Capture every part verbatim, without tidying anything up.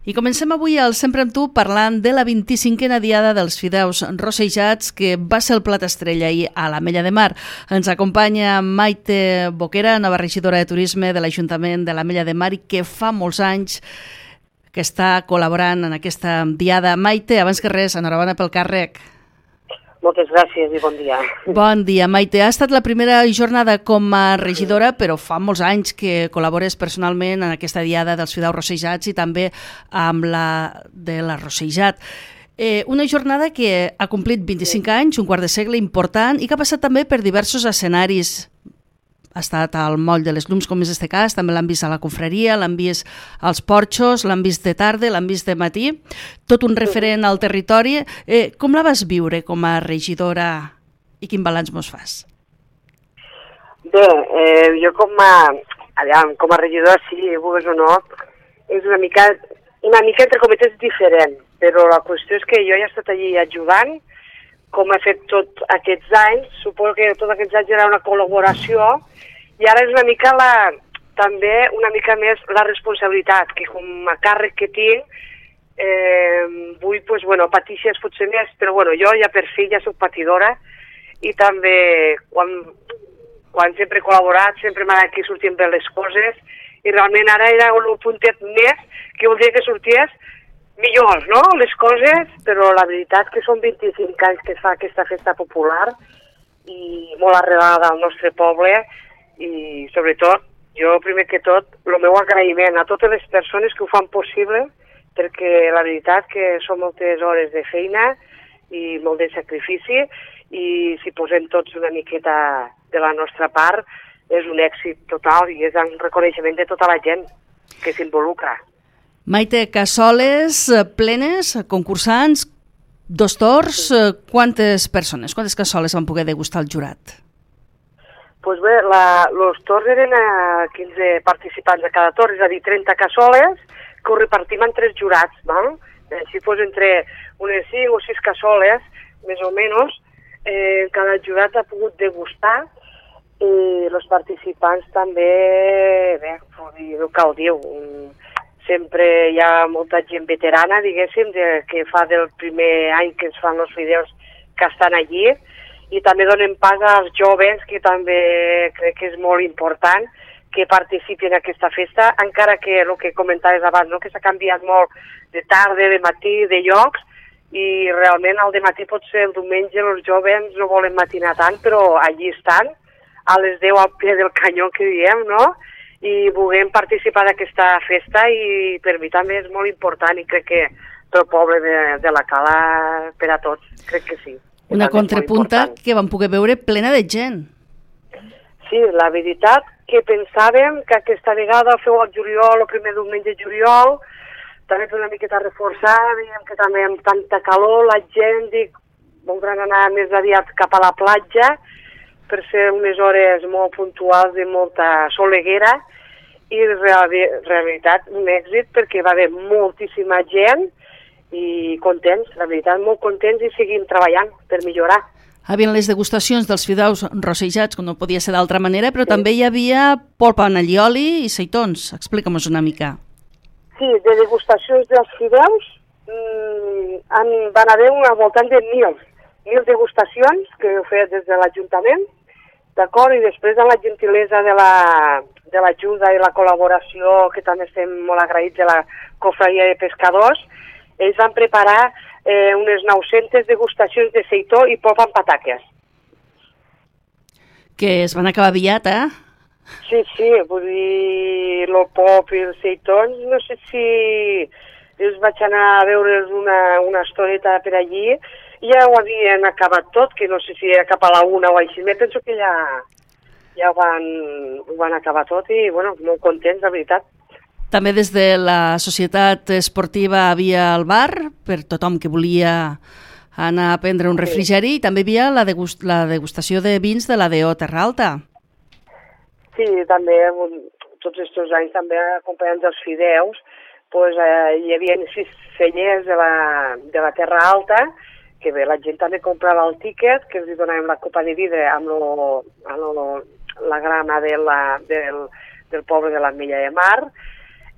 I comencem avui al Sempre amb tu parlant de la vint-i-cinquena diada dels fideus rosejats, que va ser el plat estrella ahir a l'Ametlla de Mar. Ens acompanya Maite Boquera, nova regidora de Turisme de l'Ajuntament de l'Ametlla de Mar i que fa molts anys que està col·laborant en aquesta diada. Maite, abans que res, enhorabona pel càrrec. Moltes gràcies i bon dia. Bon dia, Maite. Ha estat la primera jornada com a regidora, però fa molts anys que col·labores personalment en aquesta diada dels fideus rosejats i també amb la de la rosejat. Eh, una jornada que ha complit vint-i-cinc anys, un quart de segle important, i que ha passat també per diversos escenaris. Ha estat al Moll de les Llums, com és este cas, també l'han vist a la confraria, l'han vist als porxos, l'han vist de tarda, l'han vist de matí, tot un referent al territori. Eh, com la vas viure com a regidora i quin balanç mos fas? Bé, eh, jo com a, allà, com a regidora, sí, vulguis o no, és una mica, una mica entre cometes diferent, però la qüestió és que jo ja he estat allí ajudant, com he fet tot aquests anys, suposo que tots aquests anys era una col·laboració, i ara és una mica la, també una mica més la responsabilitat, que com a càrrec que tinc, eh, vull, pues, bueno, patir-se potser més, però bueno, jo ja per fi ja soc patidora, i també quan, quan sempre he col·laborat, sempre m'ha dit que sortien bé les coses, i realment ara era un puntet més que voldria que sorties millor, no?, les coses, però la veritat que són vint-i-cinc anys que es fa aquesta festa popular i molt arrelada al nostre poble i sobretot, jo primer que tot, el meu agraïment a totes les persones que ho fan possible, perquè la veritat que són moltes hores de feina i molt de sacrifici i si posem tots una miqueta de la nostra part és un èxit total i és un reconeixement de tota la gent que s'involucra. Maite, cassoles plenes, concursants, dos torns, quantes persones, quantes cassoles van poder degustar el jurat? Doncs pues bé, la, los torns eren a quinze participants a cada torn, és a dir, trenta cassoles, que ho repartim en tres jurats, no? Així pues, entre unes cinc o sis cassoles, més o menys, eh, cada jurat ha pogut degustar i els participants també, bé, no cal dir, un, sempre hi ha molta gent veterana, diguéssim, de, que fa del primer any que es fan els fideus que estan allí, i també donen pas als joves, que també crec que és molt important que participin en aquesta festa, encara que el que comentaves abans, no? Que s'ha canviat molt de tarda, de matí, de llocs, i realment al dematí pot ser el diumenge, els joves no volen matinar tant, però allí estan, a les deu al pie del canyó que diem, no?, i vulguem participar d'aquesta festa i per mi també és molt important i crec que pel poble de, de la Cala, per a tots, crec que sí. Una contrapunta que vam poder veure plena de gent. Sí, la veritat que pensàvem que aquesta vegada el feu al juliol, el primer diumenge de juliol, també per una miqueta reforçar, veiem que també amb tanta calor la gent, dic, voldran anar més aviat cap a la platja, per ser unes hores molt puntuals de molta soleguera i en realitat un èxit perquè va haver moltíssima gent i contents, la veritat molt contents i seguim treballant per millorar. Hi havia les degustacions dels fideus rosejats, com no podia ser d'altra manera, però sí. També hi havia polpa en allioli i seitons. Explica'm-nos una mica. Sí, de degustacions dels fideus mmm, en van haver al voltant de mil. mil degustacions que heu fet des de l'Ajuntament, d'acord? I després amb la gentilesa de la de l'ajuda i la col·laboració, que també estem molt agraïts de la Confraria de Pescadors, ells van preparar eh, unes nou-centes degustacions de seitó i polpa amb pataques. Que es van acabar aviat, eh? Sí, sí, vull dir, el pop i els seitons, no sé si els vaig anar a veure's una, una estoneta per allí, ja ho havien acabat tot, que no sé si era cap a la una o així, me penso que ja, ja ho, van, ho van acabar tot i, bueno, molt contents, la veritat. També des de la societat esportiva havia el bar, per tothom que volia anar a prendre un refrigeri, sí. I també hi havia la, degust la degustació de vins de la D O Terra Alta. Sí, també, tots aquests anys també acompanyant dels fideus, pues, eh, hi havia sis cellers de la, de la Terra Alta, que bé, la gent també comprava el tíquet, que els donàvem la copa de vidre amb, lo, amb lo, la grama de la, del, del poble de l'Ametlla de Mar,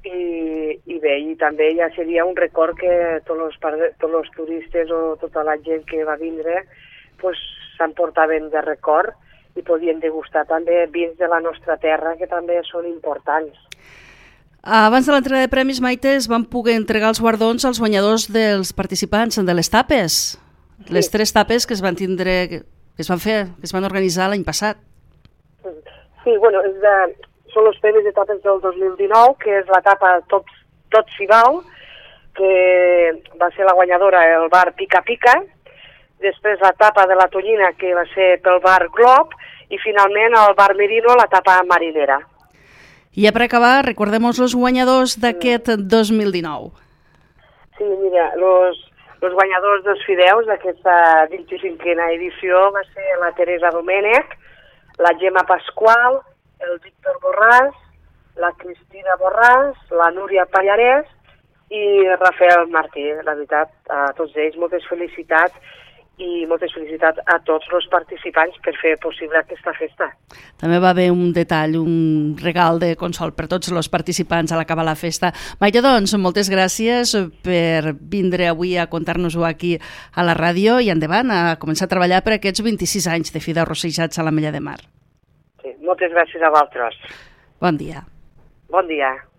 i, i bé, i també ja seria un record que tots els, tots els turistes o tota la gent que va vindre pues, s'emportaven de record i podien degustar també vins de la nostra terra que també són importants. Abans de l'entrega de premis, Maite, es van poder entregar els guardons als guanyadors dels participants de les tapes. Sí. Les tres tapes que es van tindre, que es van fer, que es van organitzar l'any passat. Sí, bueno, és de, són els premis de tapes del dos mil dinou, que és la tapa Tot, Tot s'hi val, que va ser la guanyadora el bar Pica Pica, després la tapa de la Tonyina, que va ser pel bar Glob, i finalment el bar Merino, la tapa marinera. I ja per acabar, recordem-nos els guanyadors d'aquest dos mil dinou. Sí, mira, los, los guanyadors dels fideus d'aquesta vint-i-cinquena edició va ser la Teresa Domènech, la Gemma Pasqual, el Víctor Borràs, la Cristina Borràs, la Núria Pallarès i Rafael Martí. La veritat, a tots ells, moltes felicitats i moltes felicitats a tots els participants per fer possible aquesta festa. També va haver un detall, un regal de consol per tots els participants a l'acabar la festa. Maite, doncs, moltes gràcies per vindre avui a contar-nos-ho aquí a la ràdio i endavant a començar a treballar per aquests vint-i-sis anys de fideus rossejats a l'Ametlla de Mar. Sí, moltes gràcies a vosaltres. Bon dia. Bon dia.